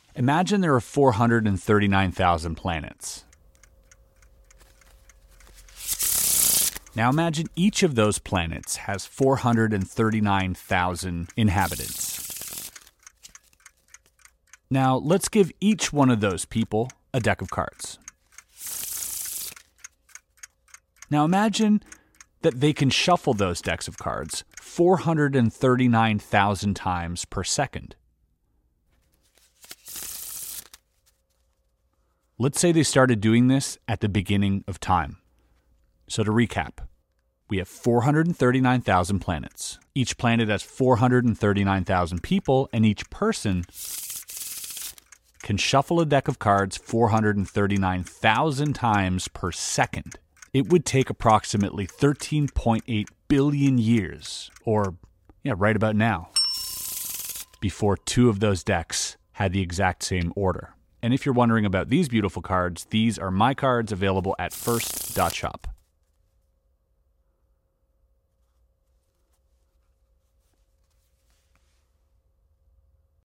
Imagine there are 439,000 planets. Now imagine each of those planets has 439,000 inhabitants. Now let's give each one of those people a deck of cards. Now imagine that they can shuffle those decks of cards 439,000 times per second. Let's say they started doing this at the beginning of time. So to recap, we have 439,000 planets. Each planet has 439,000 people, and each person can shuffle a deck of cards 439,000 times per second. It would take approximately 13.8 billion years, or right about now, before two of those decks had the exact same order. And if you're wondering about these beautiful cards, these are my cards available at first.shop.